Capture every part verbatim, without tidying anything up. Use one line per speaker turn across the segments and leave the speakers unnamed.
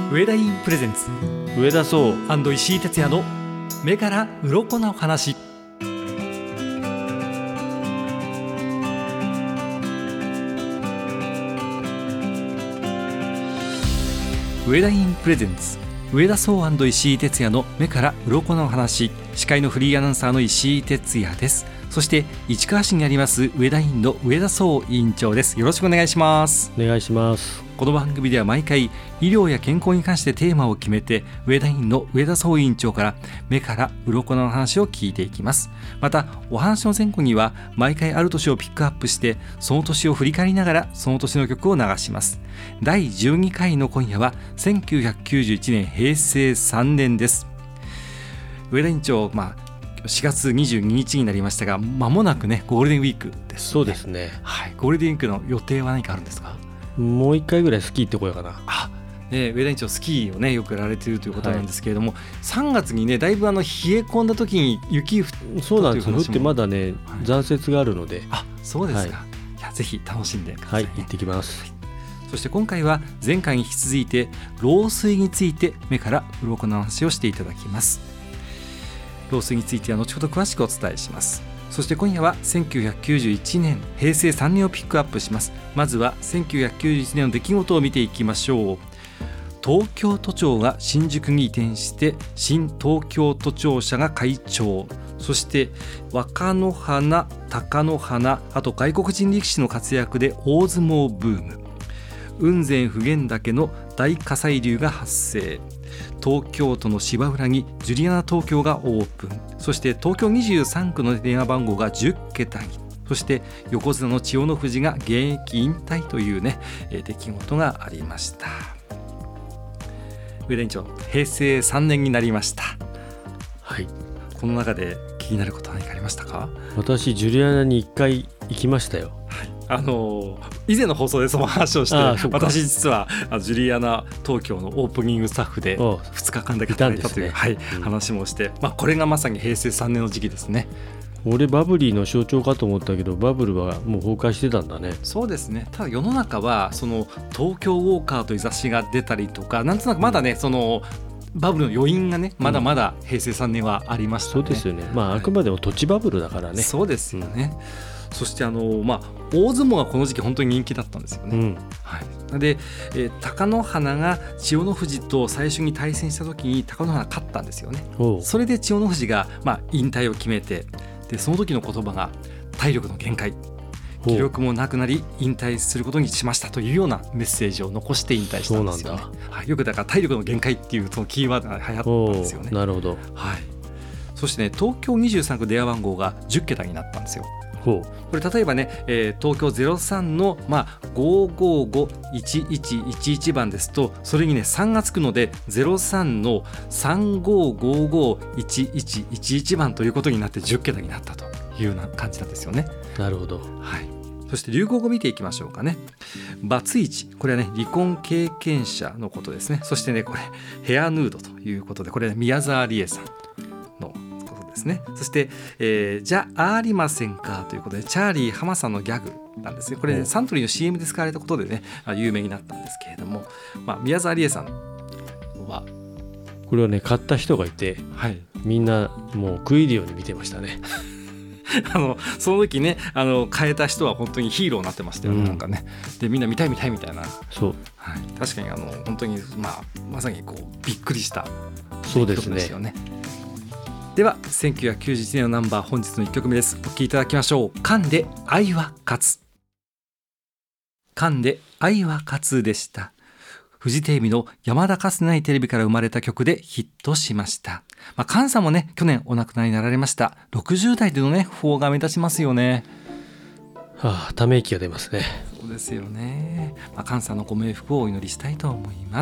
上田インプレゼンツ
上田壮
石井哲也の目から鱗の話。上田インプレゼンツ上田壮石井哲也の目から鱗の話。司会のフリーアナウンサーの石井哲也です。そして市川市にあります上田院の上田壮委員長です。よろしくお願いします。
お願いします。
この番組では毎回医療や健康に関してテーマを決めて、上田院の上田壮委員長から目から鱗の話を聞いていきます。またお話の前後には毎回ある年をピックアップして、その年を振り返りながらその年の曲を流します。だいじゅうにかいの今夜はせんきゅうひゃくきゅうじゅういちねんへいせいさんねんです。上田院長、まあしがつにじゅうににちになりましたが、間もなくねゴールデンウィークです、ね、
そうですね、
はい、ゴールデンウィークの予定は何かあるんですか？
もう一回ぐらいスキー行ってこようかな。
あ、ね、上田院長スキーをねよくやられているということなんですけれども、はい、さんがつにねだいぶあの冷え込んだ時に雪降ったという話も。
そうなんですよ。降ってまだね、はい、残雪があるので。
あ、そうですか、
はい、
いやぜひ楽しんでください、ね。
はい、行ってきます、はい。
そして今回は前回に引き続いて老衰について目から鱗の話をしていただきます。老衰については後ほど詳しくお伝えします。そして今夜はせんきゅうひゃくきゅうじゅういちねんへいせいさんねんをピックアップします。まずはせんきゅうひゃくきゅうじゅういちねんの出来事を見ていきましょう。東京都庁が新宿に移転して新東京都庁舎が開庁。そして若乃花、貴乃花、あと外国人力士の活躍で大相撲ブーム。雲仙普賢岳の大火砕流が発生。東京都の芝浦にジュリアナ東京がオープン。そして東京にじゅうさんくの電話番号がじゅっけたに。そして横綱の千代の富士が現役引退というね出来事がありました。上田院長、へいせいさんねんになりました。
はい、
この中で気になることは何かありましたか？
私ジュリアナにいっかい行きましたよ。
はい、あの以前の放送でその話をして、私実はジュリアナ東京のオープニングスタッフでふつかかんだけ働いたという、ね、はい、うん、話もして、まあ、これがまさにへいせいさんねんの時期ですね。
俺バブリーの象徴かと思ったけど、バブルはもう崩壊してたんだね。
そうですね。ただ世の中はその東京ウォーカーという雑誌が出たりとか、なんとなくまだねそのバブルの余韻がねまだまだへいせいさんねんはありましたね。
そうですよね。まあ、はい、あくまでも土地バブルだからね。
そうですよね、うん、そしてあの、まあ、大相撲がこの時期本当に人気だったんですよね、うん、はい、で、えー、貴乃花が千代の富士と最初に対戦した時に貴乃花が勝ったんですよね。それで千代の富士が、まあ、引退を決めて、でその時の言葉が体力の限界、気力もなくなり引退することにしましたというようなメッセージを残して引退したんですよね。そうなんだ、はい、よくだから体力の限界っていうそのキーワードが流行ったんですよね。
なるほど、
はい、そしてね東京にじゅうさんく電話番号がじゅっけたになったんですよ。これ例えばね、えー、東京ゼロさんの、まあ、ごーごーごーいちいちいちいちばんですと、それにねさんがつくのでゼロさんのさんごーごーごーいちいちいちいちばんということになってじゅっけたになったというような感じなんですよね。
なるほど、
はい、そして流行語見ていきましょうかね。バツイチ、これはね離婚経験者のことですね。そしてねこれヘアヌードということで、これ、ね、宮沢りえさんのことですね。そして、えー、じゃありませんかということでチャーリー浜さんのギャグなんですね。これ、ね、サントリーの シーエム で使われたことでね有名になったんですけれども、まあ、宮沢りえさんは
これはね買った人がいて、はい、みんなもう食い入るように見てましたね。
あのその時ねあの変えた人は本当にヒーローになってましたよね、うん、なんかね。でみんな見たい見たいみたいな。
そう、
はい、確かにあの本当に、まあ、まさにこうびっくりした
そうですね。
ですよね。ではせんきゅうひゃくきゅうじゅういちねんのナンバー、本日のいっきょくめです。お聴きいただきましょう。噛んで愛は勝つ。噛んで愛は勝つでした。フジテレビの山田かつてないテレビから生まれた曲でヒットしました。まあ、菅さんもね去年お亡くなりになられました。ろくじゅうだいでのね訃報が目立ちますよね。
はあ、ため息が出ますね。
そうですよね、まあ、菅さんのご冥福をお祈りしたいと思います。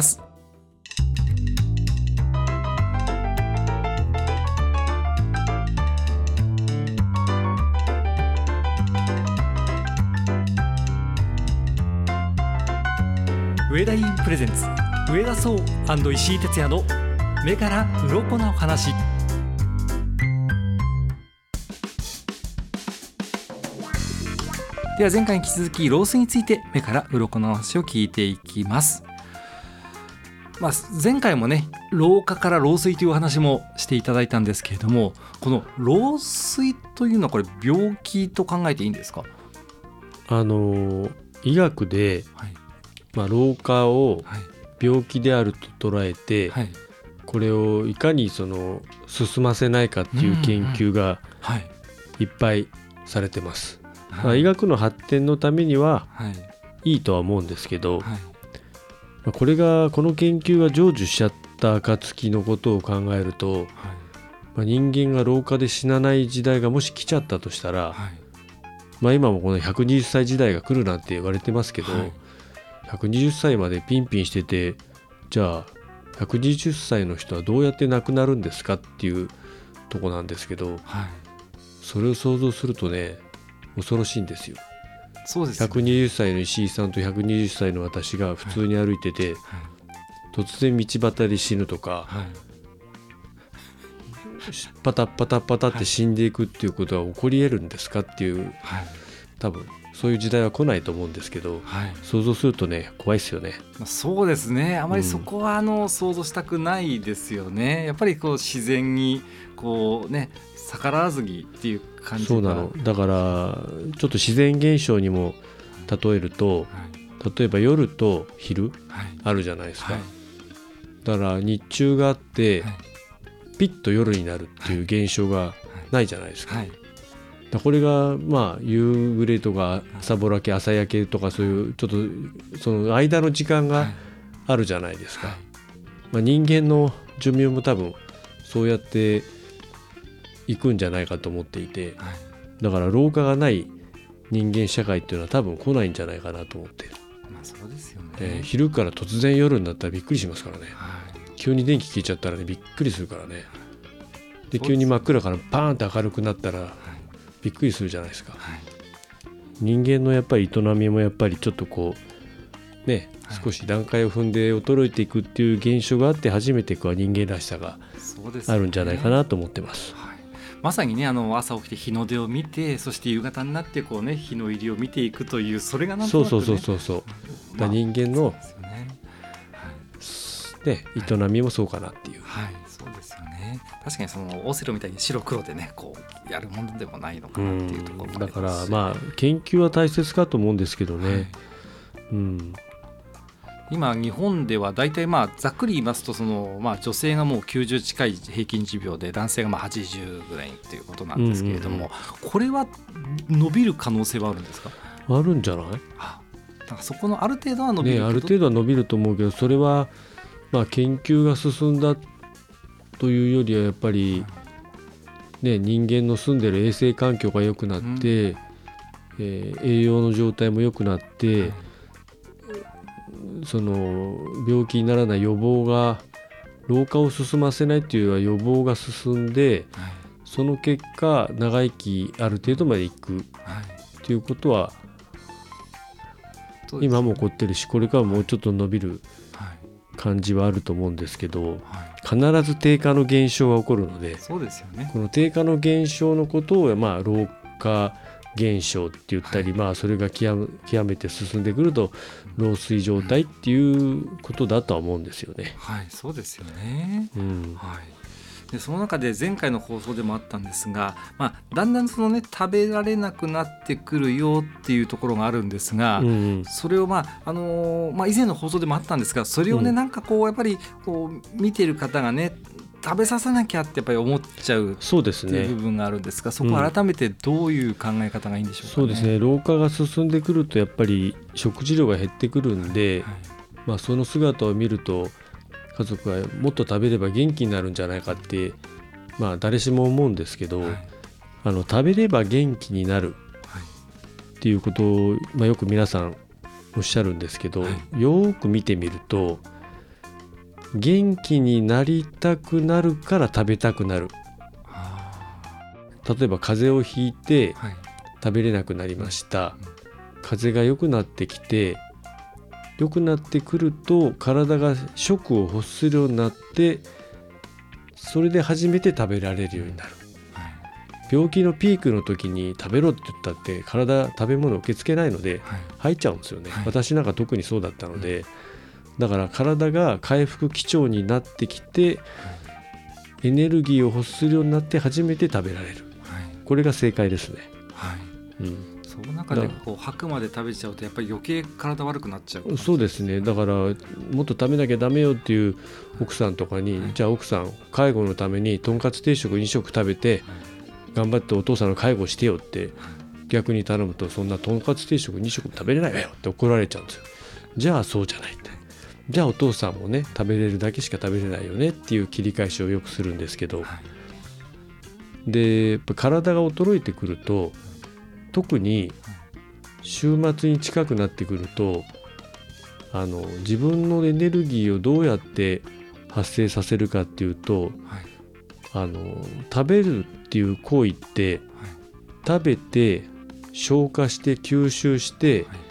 上田インプレゼンツ上田壮石井哲也の目から鱗の話。では前回に引き続き老衰について目から鱗の話を聞いていきます。 まあ、前回もね老化から老衰というお話もしていただいたんですけれども、この老衰というのはこれ病気と考えていいんですか？
あの医学で、
はい
まあ、老化を
はい
病気であると捉えて、
はい
これをいかにその進ませないかっていう研究が
はい
いっぱいされてます、
はい
まあ、医学の発展のためには
はい
いいとは思うんですけど、
はい
まあこれがこの研究が成就しちゃった暁のことを考えると、
はい
まあ、人間が老化で死なない時代がもし来ちゃったとしたら、
はい
まあ、今もこのひゃくにじゅっさい時代が来るなんて言われてますけど、
はい
ひゃくにじゅっさいまでピンピンしてて、じゃあひゃくにじゅっさいの人はどうやって亡くなるんですかっていうとこなんですけど、
はい
それを想像するとね恐ろしいんですよ。
そうですよね
ひゃくにじゅっさいの石井さんとひゃくにじゅっさいの私が普通に歩いてて、
はい
突然道端で死ぬとか、
はい
パタッパタッパタって死んでいくっていうことは起こり得るんですかっていう、
はい
多分そういう時代は来ないと思うんですけど、
はい
想像するとね怖いですよね。
まあ、そうですね、あまりそこはあの想像したくないですよね。やっぱりこう自然にこうね逆らわずにっていう感じが。
そうなの。だからちょっと自然現象にも例えると、
はい
例えば夜と昼
はい
あるじゃないですか、
はい
だから日中があって、
はい
ピッと夜になるっていう現象がないじゃないですか、
はい
だからこれがまあ夕暮れとか朝ぼらけ朝焼けとかそういうちょっとその間の時間があるじゃないですか、
はい
まあ、人間の寿命も多分そうやっていくんじゃないかと思っていて、
はい
だから老化がない人間社会っていうのは多分来ないんじゃないかなと思ってる、
まあ、そうですよね、
えー昼から突然夜になったらびっくりしますからね。
はい
急に電気消えちゃったらねびっくりするからね。で
そうです
急に真っ暗からパーンって明るくなったらびっくりするじゃないですか。
はい
人間のやっぱり営みもやっぱりちょっとこうね
はい
少し段階を踏んで衰えていくっていう現象があって初めてこう人間らしさが
そうですよね
あるんじゃないかなと思ってます。
はいまさにねあの朝起きて日の出を見て、そして夕方になってこうね日の入りを見ていくという、それがなんとなく、ね、
そうそうそうそうそう。だから人間の
そうですよね
ね営みもそうかなっていう。
はい、はい、そうですよね。確かにそのオセロみたいに白黒でねこうやるものでもないのかなっていうところもありますし、
だからまあ研究は大切かと思うんですけどね、
はい
うん
今日本では大体まあざっくり言いますとその、まあ、女性がもうきゅうじゅう近い平均寿命で男性がまあはちじゅうぐらいということなんですけれども、
うんうん
これは伸びる可能性はあるんですか？
あるんじゃない
あだからそこのある程度は伸びる
ね、ある程度は伸びると思うけど、それはまあ研究が進んだというよりはやっぱり、ね、人間の住んでる衛生環境が良くなって、うんえー、栄養の状態も良くなって、はい、その病気にならない予防が老化を進ませないというよりは予防が進んで、はい、その結果長生きある程度までいくということは、はい、今も起こってるしこれからもうちょっと伸びる感じはあると思うんですけど、はい、必ず低下の現象が起こるので、
そうですよね、
この低下の現象のことを、まあ、老化現象って言ったり、はいまあ、それが極めて進んでくると老衰状態っていうことだとは思うんですよね。
はい、そうですよね、
うん
はい、でその中で前回の放送でもあったんですが、まあ、だんだんその、ね、食べられなくなってくるよっていうところがあるんですが、うんうん、それを、まああのーまあ、以前の放送でもあったんですが、それをね、うん、なんかこうやっぱりこう見てる方がね食べさせなきゃってやっぱり思っちゃうっていう部分があるんですが、そこを改めてどういう考え方がいいんでしょうかね。
そうですね、老化が進んでくるとやっぱり食事量が減ってくるんで、はいまあ、その姿を見ると家族はもっと食べれば元気になるんじゃないかって、まあ、誰しも思うんですけど、はい、あの食べれば元気になるっていうことを、まあ、よく皆さんおっしゃるんですけど、はい、よく見てみると元気になりたくなるから食べたくなる。例えば風邪をひいて食べれなくなりました、はい、風邪が良くなってきて良くなってくると体が食を欲するようになってそれで初めて食べられるようになる、はい、病気のピークの時に食べろって言ったって体食べ物を受け付けないので、はい、吐いちゃうんですよね、はい、私なんか特にそうだったので、 だから体が回復基調になってきて、エネルギーを欲するようになって初めて食べられる、はい、これが正解ですね、
はい、うん、その中でこう吐くまで食べちゃうとやっぱり余計体悪くなっちゃう。
そうですね。だからもっと食べなきゃダメよっていう奥さんとかに、はい、じゃあ奥さん介護のためにとんかつ定食に食食べて、はい、頑張ってお父さんの介護してよって逆に頼むと、そんなとんかつ定食に食食べれないわよって怒られちゃうんですよ。じゃあそうじゃないって、じゃあお父さんもね食べれるだけしか食べれないよねっていう切り返しをよくするんですけど、はい、でやっぱ体が衰えてくると、特に週末に近くなってくると、あの自分のエネルギーをどうやって発生させるかっていうと、はい、あの食べるっていう行為って、はい、食べて消化して吸収して、はい、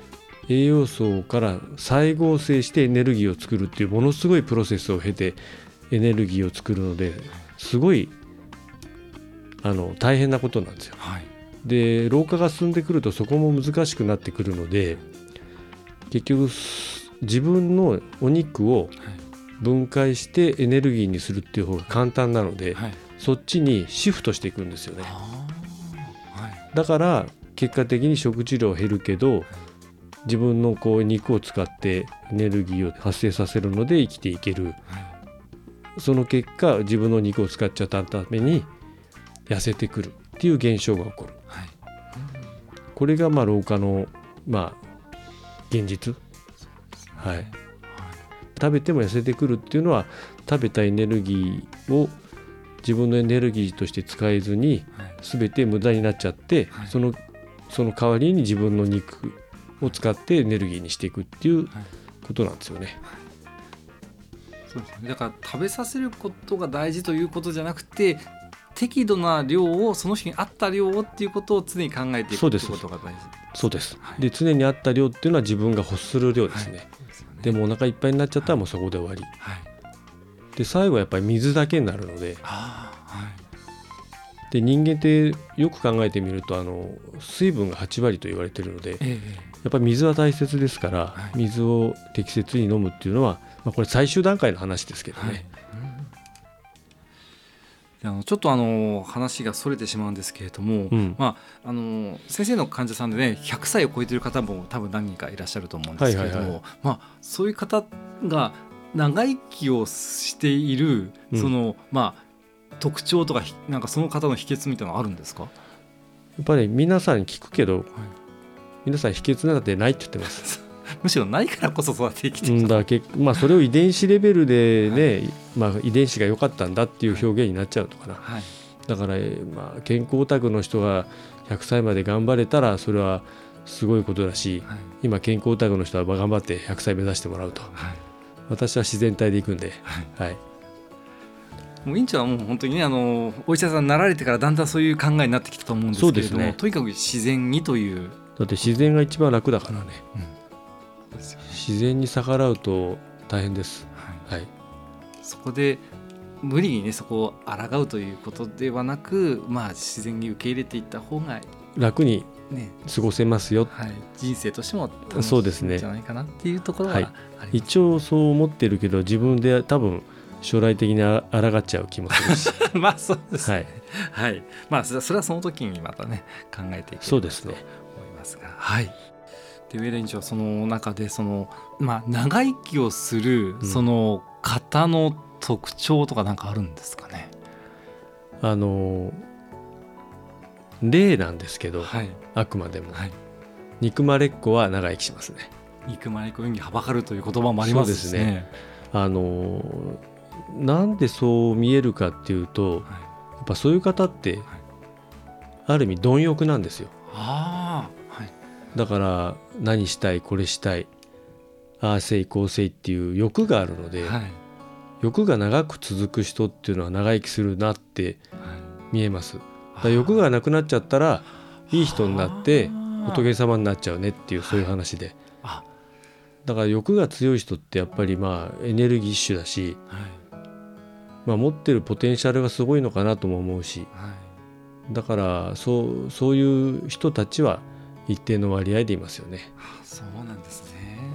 栄養素から再合成してエネルギーを作るっていうものすごいプロセスを経てエネルギーを作るので、すごいあの大変なことなんですよ、はい、で老化が進んでくるとそこも難しくなってくるので、結局自分のお肉を分解してエネルギーにするっていう方が簡単なので、はい、そっちにシフトしていくんですよね、はい、だから結果的に食事量減るけど、自分のこう肉を使ってエネルギーを発生させるので生きていける、はい、その結果自分の肉を使っちゃったために痩せてくるっていう現象が起こる、はい、これがまあ老化のまあ現実、はいはい、食べても痩せてくるっていうのは、食べたエネルギーを自分のエネルギーとして使えずに全て無駄になっちゃって、はい、そのその代わりに自分の肉を使ってエネルギーにしていくっていうことなんですよね、はいはい、
そうですね。だから食べさせることが大事ということじゃなくて、適度な量を、その人に合った量をっていうことを常に考えていくということが大事。
そうです、はい、で常に合った量っていうのは自分が欲する量ですね、はい、そうですよね。でもお腹いっぱいになっちゃったらもうそこで終わり、はい、で最後はやっぱり水だけになるので、あ、はい、で人間ってよく考えてみるとあの水分がはちわりと言われているので、ええ、やっぱり水は大切ですから、はい、水を適切に飲むっていうのは、まあ、これ最終段階の話ですけどね、はい、
あのちょっとあの話がそれてしまうんですけれども、うん、まあ、あの先生の患者さんでねひゃくさいを超えている方も多分何人かいらっしゃると思うんですけれども、はいはいはい、まあ、そういう方が長生きをしているその、うん、まあ、特徴とかなんかその方の秘訣みたいなのあるんですか？
やっぱり皆さんに聞くけど、はい、皆さん秘訣なんてないって言ってます
むしろないからこそ育って生きてきた、うん、
だけ、まあ、それを遺伝子レベルでね、はい、まあ、遺伝子が良かったんだっていう表現になっちゃうのかな、はい、だから、まあ、健康オタクの人がひゃくさいまで頑張れたらそれはすごいことだし、はい、今健康オタクの人は頑張ってひゃくさい目指してもらうと、はい、私は自然体でいくんで、はいはい、
もう院長はもう本当にね、あのお医者さんになられてからだんだんそういう考えになってきたと思うんですけれども、そうですね、とにかく自然にという、
だって自然が一番楽だからね、うんうん、自然に逆らうと大変です、はいはい、
そこで無理にねそこを抗うということではなく、まあ、自然に受け入れていった方が
楽に過ごせますよ、ね、
はい、人生としても楽しいんじゃないかなっていうところはあります、
はい、一応そう思ってるけど自分で多分将来的に抗っちゃう気もするし
まあそうですね、はいはい、まあ、それはその時にまたね考えていければと思いますが、はい。で上田院長はその中でその、まあ、長生きをするその方の特徴とか何かあるんですかね？
うん、あの例なんですけど、はい、あくまでも、はい、憎まれっ子は長生きしますね。
憎まれっ子演技はばかるという言葉もありますしね。そうですね。
あのなんでそう見えるかっていうと、はい、やっぱそういう方って、はい、ある意味貪欲なんですよ。あ、はい、だから何したいこれしたいああせいこうせいっていう欲があるので、はい、欲が長く続く人っていうのは長生きするなって見えます。だから欲がなくなっちゃったらいい人になって仏様になっちゃうねっていう、そういう話で、はい、だから欲が強い人ってやっぱりまあエネルギッシュだし、はい、まあ、持ってるポテンシャルがすごいのかなとも思うし、はい、だからそう、そういう人たちは一定の割合でいますよね。
そうなんですね。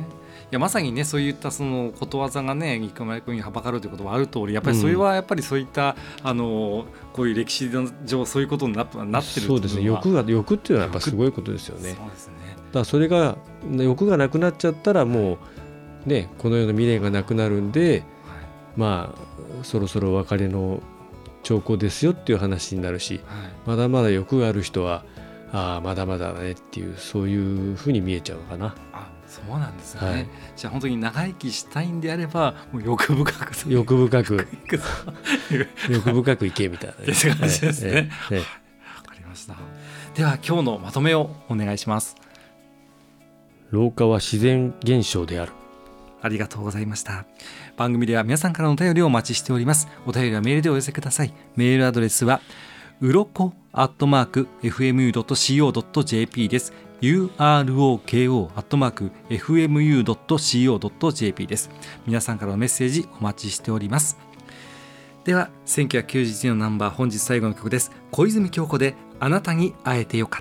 やまさにねそういったそのことわざがね生まれ君にはばかるということはある通りやっぱりそれはやっぱりそういった、うん、あのこういう歴史上そういうことになってるっていうのは
そうですね欲が欲っていうのはやっぱすごいことですよね。
そうですね。
だからそれが欲がなくなっちゃったらもうねこの世の未練がなくなるんで、はい、まあそろそろお別れの兆候ですよっていう話になるし、はい、まだまだ欲がある人はああまだまだだねっていうそういうふうに見えちゃうのかな。
あそうなんですね、はい、じゃあ本当に長生きしたいんであればもう欲深く
欲深く欲深くいけみたいな、ね、
って感じですね。わ、ええええ、かりました。では今日のまとめをお願いします。
老化は自然現象である。
ありがとうございました。番組では皆さんからのお便りをお待ちしております。お便りはメールでお寄せください。メールアドレスはうろこアットマーク エフエムユードットシーオードットジェーピー です。ユーアールオーケーオー アットマーク エフエムユードットシーオードットジェーピー です。皆さんからのメッセージお待ちしております。ではせんきゅうひゃくきゅうじゅういちねんのナンバー本日最後の曲です。小泉今日子であなたに会えてよかった。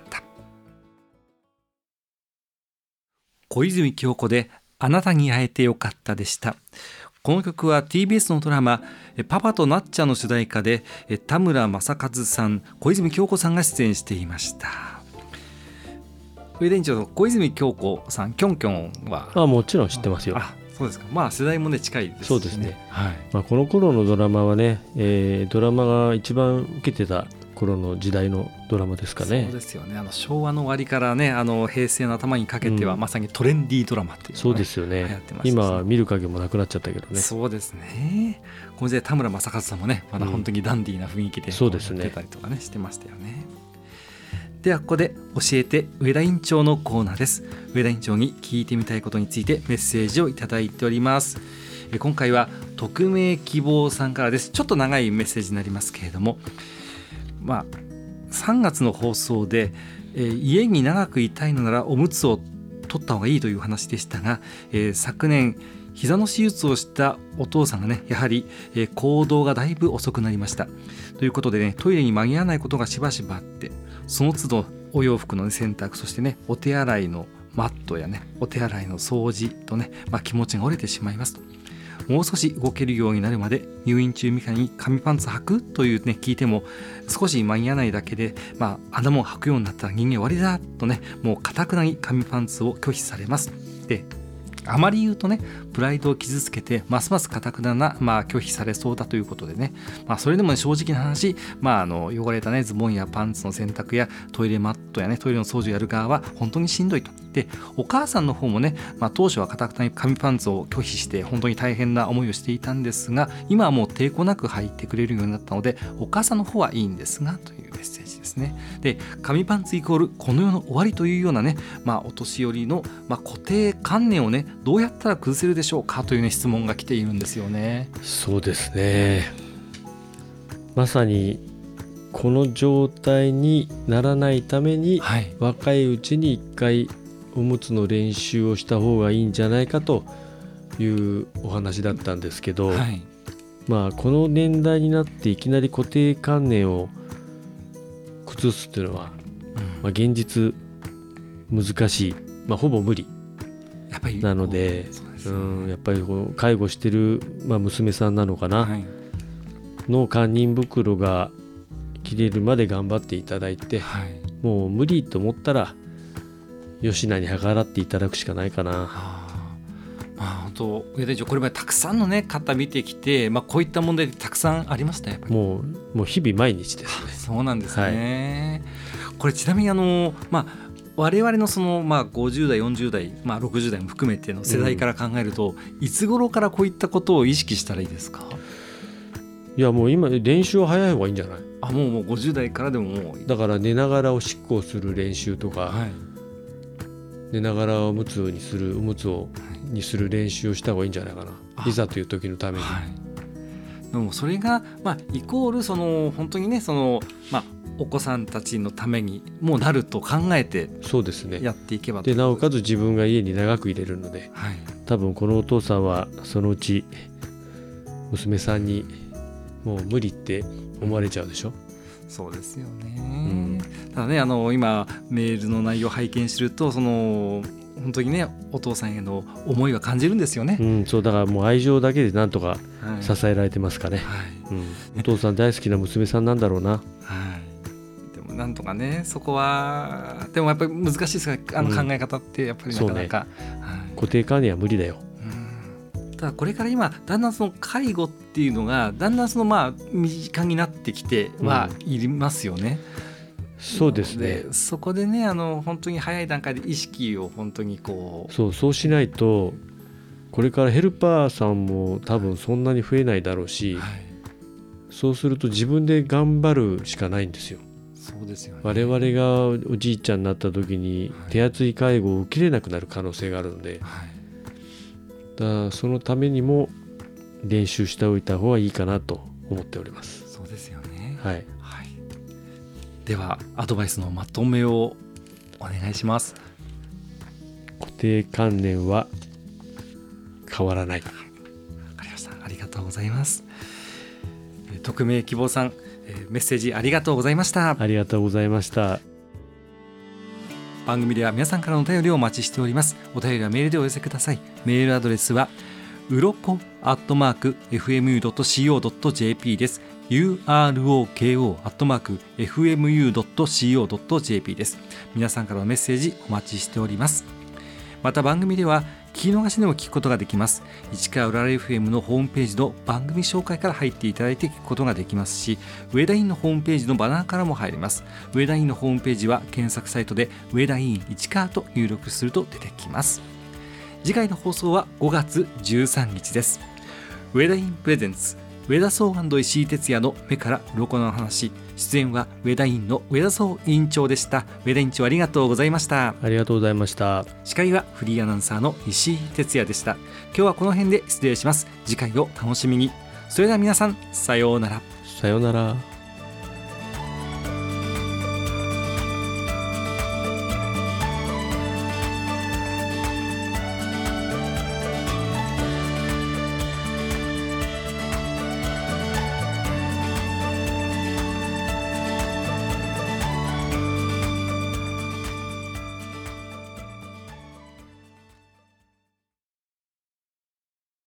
小泉今日子であなたに会えてよかったでした。この曲は ティービーエス のドラマパパとなっちゃんの主題歌で田村正和さん、小泉今日子さんが出演していました。上田院長の小泉今日子さんキョンキョンは
あもちろん知ってますよ。
あそうですか。まあ世代もね近いですね。
そうですね、
はい
まあ、この頃のドラマはね、えー、ドラマが一番受けてた頃の時代のドラマですかね。
そうですよね。あの昭和の終わりからねあの平成の頭にかけては、うん、まさにトレンディードラマっていうのが、ね、
そうですよね。
流行ってました、ね、
今見る影もなくなっちゃったけどね。
そうですね。この時代田村正和さんもねまだ本当にダンディーな雰囲気で、うん、そうですね、出たりとかねしてましたよね。ではここで教えて上田院長のコーナーです。上田院長に聞いてみたいことについてメッセージをいただいております。今回は匿名希望さんからです。ちょっと長いメッセージになりますけれども、まあさんがつの放送で、えー、家に長くいたいのならおむつを取った方がいいという話でしたが、えー、昨年膝の手術をしたお父さんがねやはり、えー、行動がだいぶ遅くなりましたということでねトイレに間に合わないことがしばしばあって、その都度お洋服の、ね、洗濯、そしてねお手洗いのマットやねお手洗いの掃除とね、まあ、気持ちが折れてしまいますと。もう少し動けるようになるまで入院中みたいに紙パンツ履くというね聞いても少し間に合わないだけで、まあ、あんなもん履くようになったら人間終わりだとねもう固くなに紙パンツを拒否されます。であまり言うとねプライドを傷つけてますます固くなな、まあ、拒否されそうだということでね、まあ、それでも、ね、正直な話、まあ、あの汚れた、ね、ズボンやパンツの洗濯やトイレマットや、ね、トイレの掃除をやる側は本当にしんどいと。でお母さんの方もね、まあ、当初は固くなに紙パンツを拒否して本当に大変な思いをしていたんですが、今はもう抵抗なく履いてくれるようになったのでお母さんの方はいいんですがというメッセージですね。で紙パンツイコールこの世の終わりというようなね、まあ、お年寄りの、まあ、固定観念をねどうやったら崩せるでしょうかという、ね、質問が来ているんですよね。
そうですね。まさにこの状態にならないために、はい、若いうちに一回おむつの練習をした方がいいんじゃないかというお話だったんですけど、はい、まあこの年代になっていきなり固定観念を崩すっていうのは、うんまあ、現実難しい、まあ、ほぼ無理
やっぱり
なので、うん、やっぱりこう介護してる、まあ、娘さんなのかな、はい、の堪忍袋が切れるまで頑張っていただいて、はい、もう無理と思ったら吉名に計らっていただくしかないかな。は
あ、まあ本当上田長これまでたくさんの、ね、方見てきて、まあ、こういった問題たくさんありました。やっぱり
もう、もう日々毎日ですね。
そうなんですね、はい、これちなみにあの、まあ、我々のその、まあ、ごじゅう代よんじゅう代、まあ、ろくじゅう代も含めての世代から考えると、うん、いつ頃からこういったことを意識したらいいですか？
いやもう今練習は早い方がいいんじゃない？
あもう、もうごじゅう代からでももう
だから寝ながらおしっこをする練習とか、はい、寝ながらおむつにするおむつをにする練習をした方がいいんじゃないかな、いざという時のために、はい、
でもそれが、まあ、イコールその本当にねその、まあ、お子さんたちのためにもうなると考えてやっていけば、
でなおかつ自分が家に長く入れるので、はい、多分このお父さんはそのうち娘さんにもう無理って思われちゃうでしょ。
そうですよね、うん、ただねあの今メールの内容を拝見するとその本当にねお父さんへの思いは感じるんですよね、
うん、そうだからもう愛情だけでなんとか支えられてますかね、
はい
うん、お父さん大好きな娘さんなんだろうな、
はい、でもなんとかねそこはでもやっぱり難しいですからあの考え方ってやっぱりなかなか、
うん
はい、
固定観念は無理だよ。
ただこれから今だんだんその介護っていうのがだんだんそのまあ身近になってきてはいますよね、
うん、そうですね。
でそこでねあの本当に早い段階で意識を本当にこう
そうそうしないとこれからヘルパーさんも多分そんなに増えないだろうし、はい、そうすると自分で頑張るしかないんですよ。
そうですよね。
我々がおじいちゃんになった時に手厚い介護を受けれなくなる可能性があるので、はい、だからそのためにも練習しておいた方がいいかなと思っております。
そうですよね、
はい
はい、ではアドバイスのまとめをお願いします。
固定観念は変わらない。
わかりました。ありがとうございます。匿名希望さん、メッセージありがとうございました。
ありがとうございました。
番組では皆さんからのお便りをお待ちしております。お便りはメールでお寄せください。メールアドレスはうろこアットマーク エフエムユードットシーオードットジェーピー です。 ユーアールオーケーオー アットマーク エフエムユードットシーオードットジェーピー です。皆さんからのメッセージお待ちしております。また番組では聞き逃しでも聞くことができます。市川うらら エフエム のホームページの番組紹介から入っていただいて聞くことができますし、上田院のホームページのバナーからも入ります。上田院のホームページは検索サイトで上田院市川と入力すると出てきます。次回の放送はごがつじゅうさんにちです。上田院プレゼンツ上田荘&石井哲也の目から鱗の話。出演は上田院の上田荘委員長でした。上田委員長ありがとうございました。
ありがとうございました。
司会はフリーアナウンサーの石井哲也でした。今日はこの辺で失礼します。次回を楽しみに。それでは皆さんさようなら。
さようなら。